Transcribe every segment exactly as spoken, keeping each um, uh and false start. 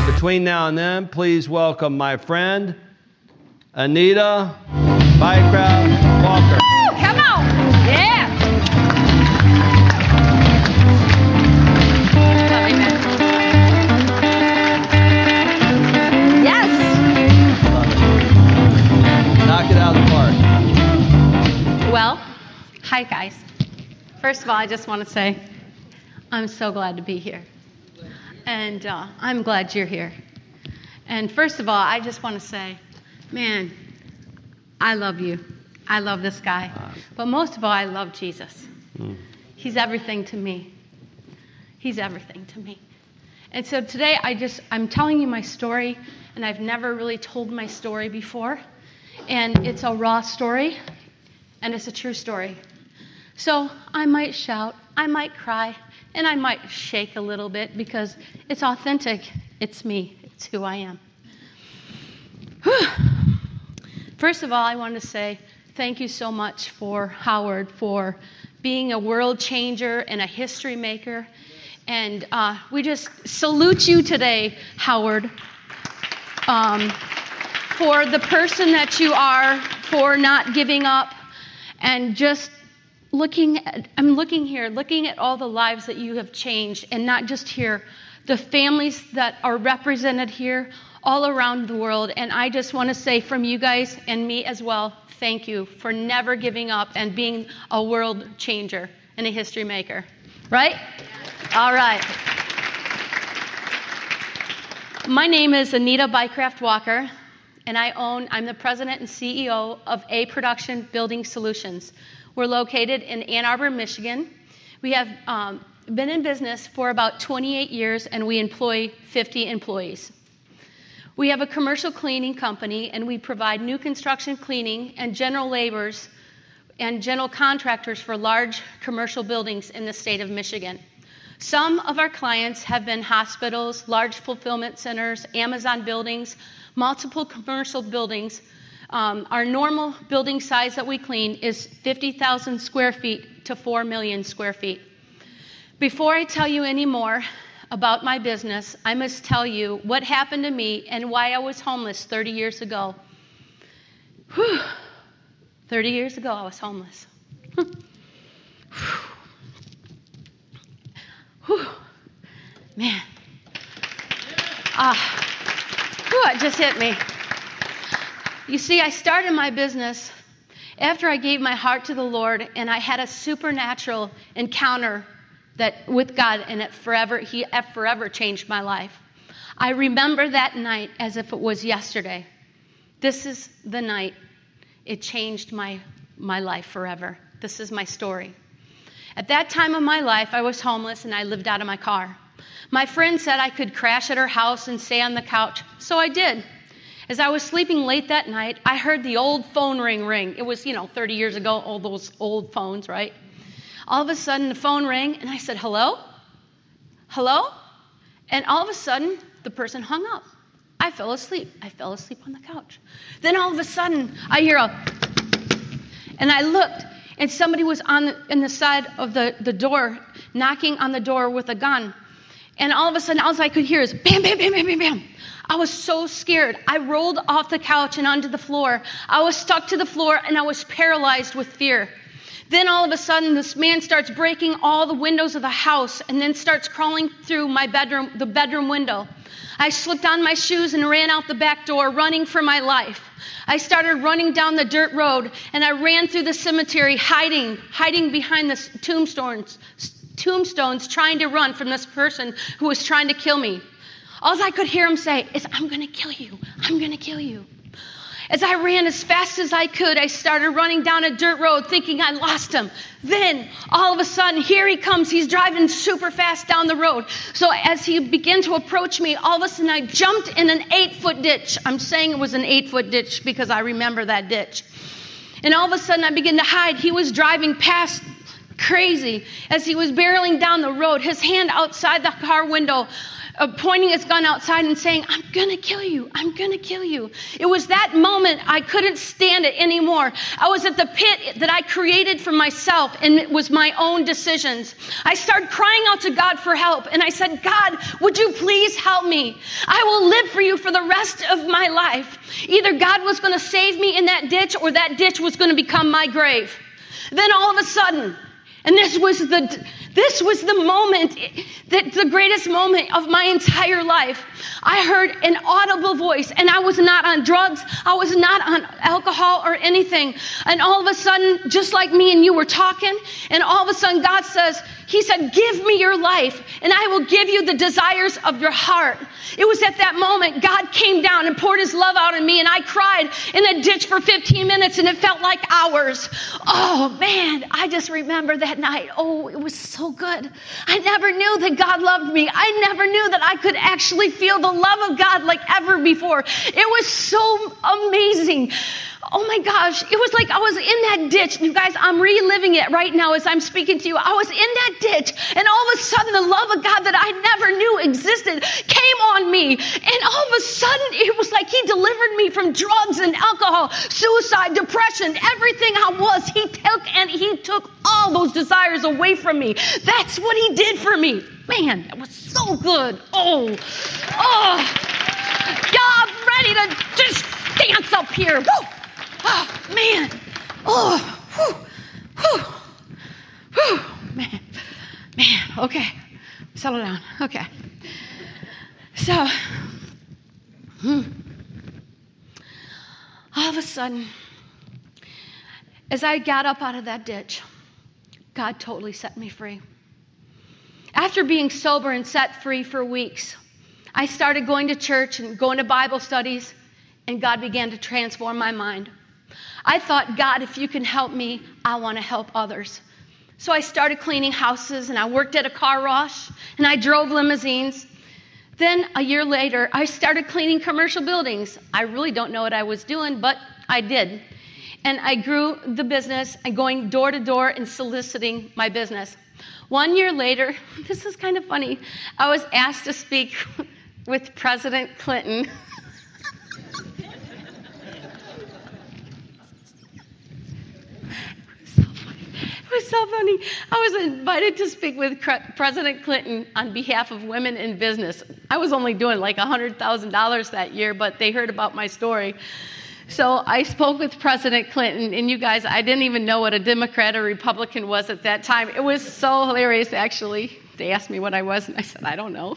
Between now and then, please welcome my friend, Anita Bycraft Walker. Come on. Yeah. Love you, man. Yes. Love it. Knock it out of the park. Well, hi, guys. First of all, I just want to say I'm so glad to be here. And uh, I'm glad you're here. And first of all, I just want to say, man, I love you. I love this guy. But most of all, I love Jesus. Mm. He's everything to me. He's everything to me. And so today, I just, I'm telling you my story, and I've never really told my story before. And it's a raw story, and it's a true story. So I might shout, I might cry, and I might shake a little bit because it's authentic. It's me. It's who I am. Whew. First of all, I want to say thank you so much for Howard for being a world changer and a history maker. And uh, we just salute you today, Howard, um, for the person that you are, for not giving up, and just looking at, I'm looking here, looking at all the lives that you have changed, and not just here, the families that are represented here all around the world. And I just want to say from you guys and me as well, thank you for never giving up and being a world changer and a history maker. Right? All right. My name is Anita Bycraft Walker, and I own, I'm the president and C E O of A Production Building Solutions. We're located in Ann Arbor, Michigan. We have um, been in business for about twenty-eight years, and we employ fifty employees. We have a commercial cleaning company, and we provide new construction cleaning and general laborers and general contractors for large commercial buildings in the state of Michigan. Some of our clients have been hospitals, large fulfillment centers, Amazon buildings, multiple commercial buildings. Um, our normal building size that we clean is fifty thousand square feet to four million square feet. Before I tell you any more about my business, I must tell you what happened to me and why I was homeless thirty years ago. Whew. thirty years ago, I was homeless. Whew. Man. Ah. Whew, it just hit me. You see, I started my business after I gave my heart to the Lord, and I had a supernatural encounter that with God, and it forever, He forever changed my life. I remember that night as if it was yesterday. This is the night it changed my, my life forever. This is my story. At that time of my life, I was homeless, and I lived out of my car. My friend said I could crash at her house and stay on the couch, so I did. As I was sleeping late that night, I heard the old phone ring ring. It was, you know, thirty years ago, all those old phones, right? All of a sudden, the phone rang, and I said, hello? Hello? And all of a sudden, the person hung up. I fell asleep. I fell asleep on the couch. Then all of a sudden, I hear a, and I looked, and somebody was on the, in the side of the, the door, knocking on the door with a gun. And all of a sudden, all I could hear is bam, bam, bam, bam, bam, bam. I was so scared. I rolled off the couch and onto the floor. I was stuck to the floor, and I was paralyzed with fear. Then all of a sudden, this man starts breaking all the windows of the house and then starts crawling through my bedroom, the bedroom window. I slipped on my shoes and ran out the back door, running for my life. I started running down the dirt road, and I ran through the cemetery, hiding, hiding behind the tombstones, tombstones, trying to run from this person who was trying to kill me. All I could hear him say is, I'm going to kill you. I'm going to kill you. As I ran as fast as I could, I started running down a dirt road thinking I lost him. Then, all of a sudden, here he comes. He's driving super fast down the road. So as he began to approach me, all of a sudden I jumped in an eight-foot ditch. I'm saying it was an eight-foot ditch because I remember that ditch. And all of a sudden I began to hide. He was driving past crazy as he was barreling down the road, his hand outside the car window. uh, pointing his gun outside and saying, I'm going to kill you. I'm going to kill you. It was that moment I couldn't stand it anymore. I was at the pit that I created for myself, and it was my own decisions. I started crying out to God for help, and I said, God, would you please help me? I will live for you for the rest of my life. Either God was going to save me in that ditch, or that ditch was going to become my grave. Then all of a sudden, and this was the this was the moment, that the greatest moment of my entire life. I heard an audible voice, and I was not on drugs. I was not on alcohol or anything. And all of a sudden, just like me and you were talking, and all of a sudden God says, he said, give me your life, and I will give you the desires of your heart. It was at that moment God came down and poured his love out on me, and I cried in a ditch for fifteen minutes, and it felt like hours. Oh, man, I just remember that night. Oh, it was so good. I never knew that God loved me. I never knew that I could actually feel the love of God like ever before. It was so amazing. Oh my gosh, it was like I was in that ditch. You guys, I'm reliving it right now as I'm speaking to you. I was in that ditch, and all of a sudden the love of God that I never knew existed came on me. And all of a sudden it was like he delivered me from drugs and alcohol, suicide, depression, everything I was. He took and he took all those desires away from me. That's what he did for me. Man, it was so good. Oh, oh, yeah, I'm ready to just dance up here. Woo! Oh, man. Oh, whew, whew, whew, man. Man, okay. Settle down. Okay. So, hmm. all of a sudden, as I got up out of that ditch, God totally set me free. After being sober and set free for weeks, I started going to church and going to Bible studies, and God began to transform my mind. I thought, God, if you can help me, I want to help others. So I started cleaning houses, and I worked at a car wash, and I drove limousines. Then a year later, I started cleaning commercial buildings. I really don't know what I was doing, but I did. And I grew the business and going door to door and soliciting my business. One year later, this is kind of funny, I was asked to speak with President Clinton. It was so funny. I was invited to speak with President Clinton on behalf of women in business. I was only doing like one hundred thousand dollars that year, but they heard about my story. So I spoke with President Clinton, and you guys, I didn't even know what a Democrat or Republican was at that time. It was so hilarious, actually. They asked me what I was, and I said, I don't know.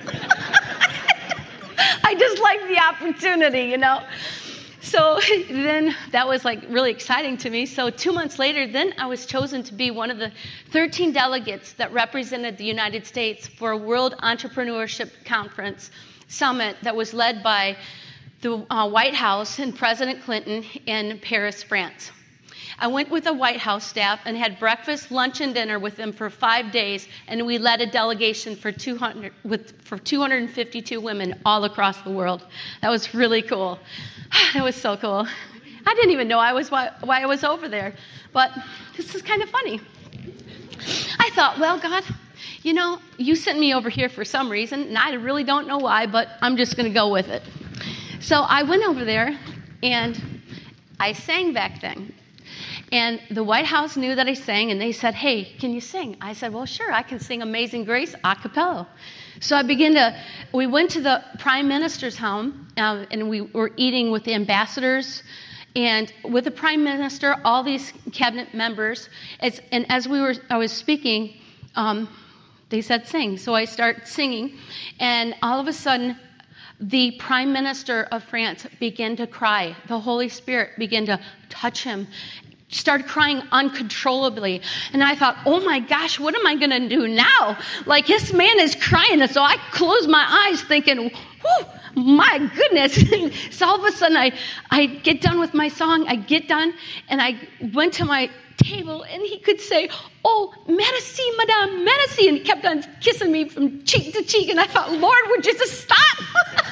I just liked the opportunity, you know. So then that was like really exciting to me. So two months later, then I was chosen to be one of the thirteen delegates that represented the United States for a World Entrepreneurship Conference Summit that was led by the uh, White House and President Clinton in Paris, France. I went with the White House staff and had breakfast, lunch, and dinner with them for five days, and we led a delegation for two hundred with for two hundred fifty-two women all across the world. That was really cool. That was so cool. I didn't even know I was why, why I was over there, but this is kind of funny. I thought, well, God, you know, you sent me over here for some reason, and I really don't know why, but I'm just going to go with it. So I went over there, and I sang back then. And the White House knew that I sang, and they said, hey, can you sing? I said, well, sure, I can sing Amazing Grace a cappella. So I began to, we went to the Prime Minister's home, uh, and we were eating with the ambassadors, and with the Prime Minister, all these cabinet members. As, and as we were, I was speaking, um, they said sing. So I started singing, and all of a sudden, the Prime Minister of France began to cry. The Holy Spirit began to touch him, started crying uncontrollably. And I thought, oh my gosh, what am I going to do now? Like, this man is crying. And so I closed my eyes thinking, whew, my goodness. So all of a sudden, I, I get done with my song. I get done, and I went to my table, and he could say, oh, merci, madame, merci. And he kept on kissing me from cheek to cheek. And I thought, Lord, would you just stop?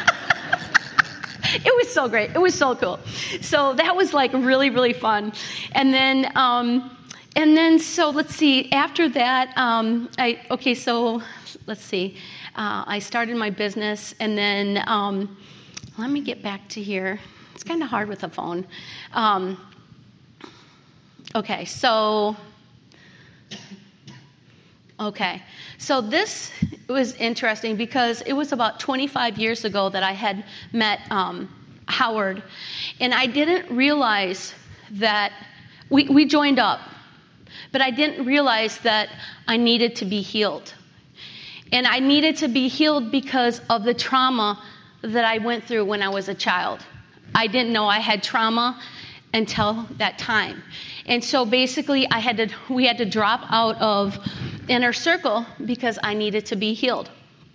It was so great. It was so cool. So that was like really, really fun. And then um, and then, so let's see, after that, um, I, okay, so let's see, uh, I started my business, and then, um, let me get back to here. It's kind of hard with a phone. Um, okay, so, okay, so this was interesting because it was about twenty-five years ago that I had met um, Howard, and I didn't realize that, we, we joined up, but I didn't realize that I needed to be healed. And I needed to be healed because of the trauma that I went through when I was a child. I didn't know I had trauma until that time. And so basically I had to, we had to drop out of inner circle because I needed to be healed.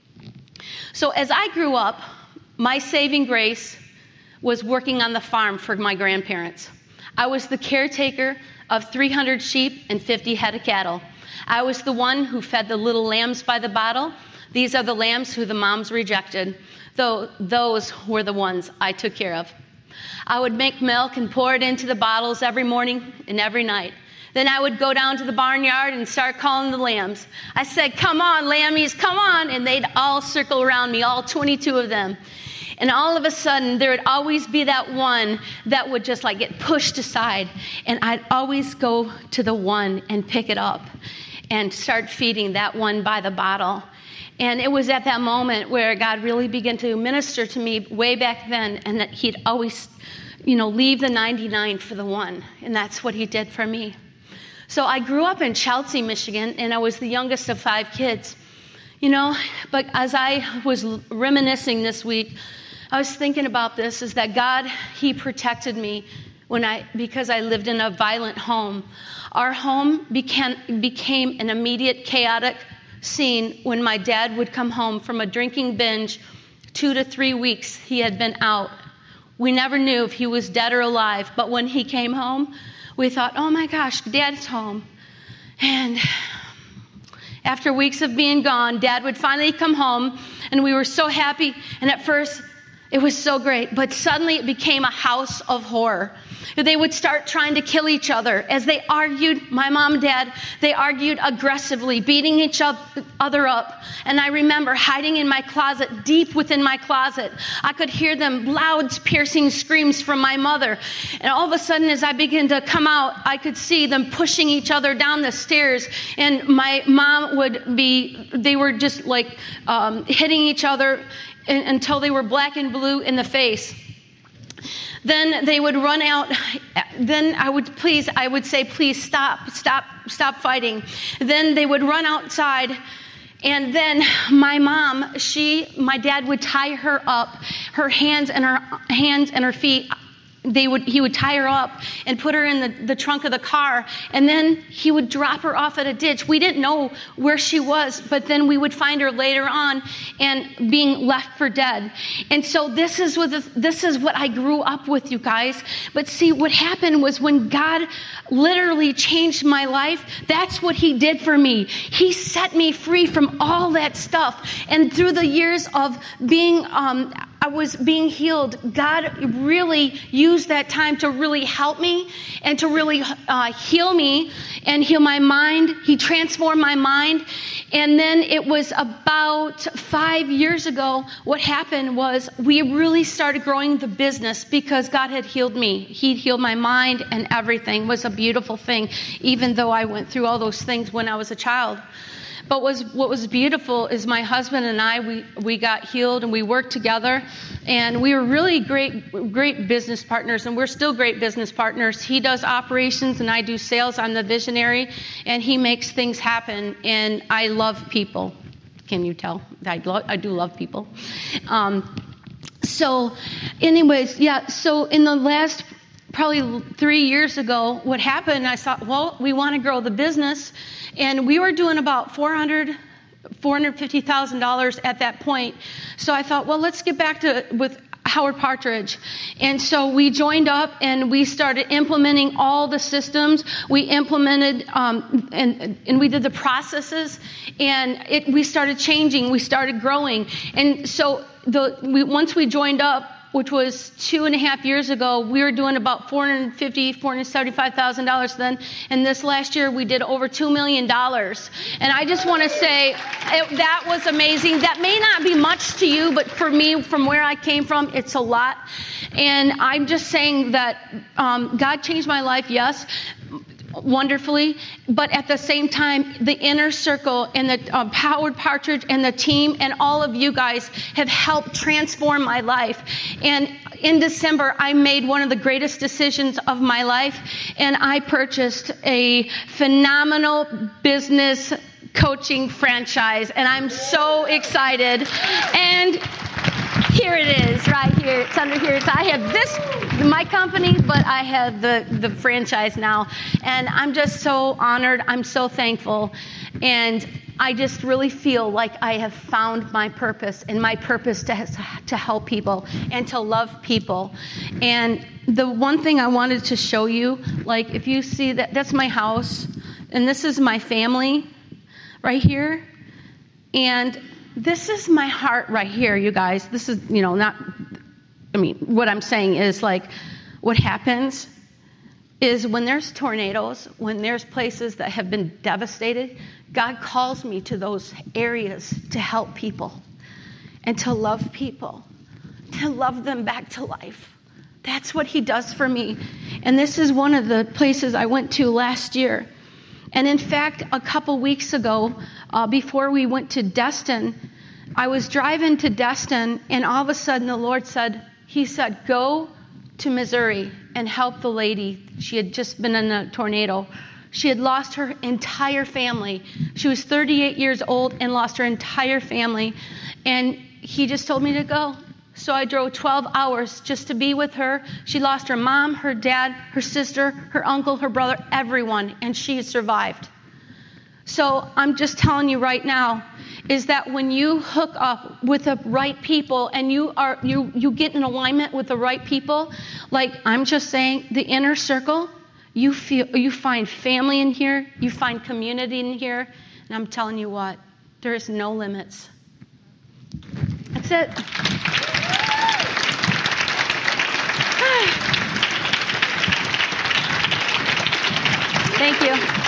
So as I grew up, my saving grace was working on the farm for my grandparents. I was the caretaker of three hundred sheep and fifty head of cattle. I was the one who fed the little lambs by the bottle. These are the lambs who the moms rejected, though those were the ones I took care of. I would make milk and pour it into the bottles every morning and every night. Then I would go down to the barnyard and start calling the lambs. I said, "Come on, lammies, come on." And they'd all circle around me, all twenty-two of them. And all of a sudden, there would always be that one that would just like get pushed aside. And I'd always go to the one and pick it up and start feeding that one by the bottle. And it was at that moment where God really began to minister to me way back then, and that he'd always, you know, leave the ninety-nine for the one. And that's what he did for me. So I grew up in Chelsea, Michigan, and I was the youngest of five kids. You know, but as I was reminiscing this week, I was thinking about this, is that God, he protected me when I, because I lived in a violent home. Our home became, became an immediate chaotic scene when my dad would come home from a drinking binge. Two to three weeks he had been out. We never knew if he was dead or alive, but when he came home, we thought, oh my gosh, Dad's home. And after weeks of being gone, Dad would finally come home, and we were so happy. And at first, it was so great, but suddenly it became a house of horror. They would start trying to kill each other. As they argued, my mom and dad, they argued aggressively, beating each other up. And I remember hiding in my closet, deep within my closet. I could hear them loud, piercing screams from my mother. And all of a sudden, as I began to come out, I could see them pushing each other down the stairs. And my mom would be, they were just like um, hitting each other until they were black and blue in the face. Then they would run out. Then I would please, I would say, please stop, stop, stop fighting. Then they would run outside. And then my mom, she, my dad would tie her up, her hands and her hands and her feet. They would, he would tie her up and put her in the, the trunk of the car, and then he would drop her off at a ditch. We didn't know where she was, but then we would find her later on and being left for dead. And so this is what the, this is what I grew up with, you guys. But see, what happened was when God literally changed my life, that's what he did for me. He set me free from all that stuff. And through the years of being, um, I was being healed, God really used that time to really help me and to really uh, heal me and heal my mind. He transformed my mind. And then it was about five years ago, what happened was we really started growing the business because God had healed me. He healed my mind, and everything was a beautiful thing, even though I went through all those things when I was a child. But was, what was beautiful is my husband and I, we, we got healed and we worked together, and we were really great, great business partners, and we're still great business partners. He does operations and I do sales. I'm the visionary, and he makes things happen, and I love people. Can you tell? I, lo- I do love people. Um, so anyways, yeah, so in the last probably three years ago, what happened, I thought, well, we want to grow the business. And we were doing about four hundred thousand dollars, four hundred fifty thousand dollars at that point. So I thought, well, let's get back to with Howard Partridge. And so we joined up and we started implementing all the systems. We implemented um, and and we did the processes, and it we started changing. We started growing. And so the we once we joined up, which was two and a half years ago, we were doing about four hundred fifty thousand dollars, four hundred seventy-five thousand dollars then. And this last year, we did over two million dollars. And I just want to say it, that was amazing. That may not be much to you, but for me, from where I came from, it's a lot. And I'm just saying that um, God changed my life, yes, wonderfully, but at the same time, the inner circle and the um, Howard Partridge and the team and all of you guys have helped transform my life. And in December, I made one of the greatest decisions of my life, and I purchased a phenomenal business coaching franchise, and I'm so excited. And here it is, right here. It's under here. So I have this, my company, but I have the, the franchise now. And I'm just so honored. I'm so thankful. And I just really feel like I have found my purpose, and my purpose to, to help people and to love people. And the one thing I wanted to show you, like if you see that, that's my house, and this is my family right here. And this is my heart right here, you guys. This is, you know, not, I mean, what I'm saying is like, what happens is when there's tornadoes, when there's places that have been devastated, God calls me to those areas to help people and to love people, to love them back to life. That's what he does for me. And this is one of the places I went to last year. And in fact, a couple weeks ago, uh, before we went to Destin, I was driving to Destin, and all of a sudden the Lord said, he said, go to Missouri and help the lady. She had just been in a tornado. She had lost her entire family. She was thirty-eight years old and lost her entire family. And he just told me to go. So I drove twelve hours just to be with her. She lost her mom, her dad, her sister, her uncle, her brother, everyone, and she survived. So I'm just telling you right now is that when you hook up with the right people and you are you you get in alignment with the right people, like I'm just saying, the inner circle, you feel you find family in here, you find community in here, and I'm telling you what, there is no limits. That's it. Thank you.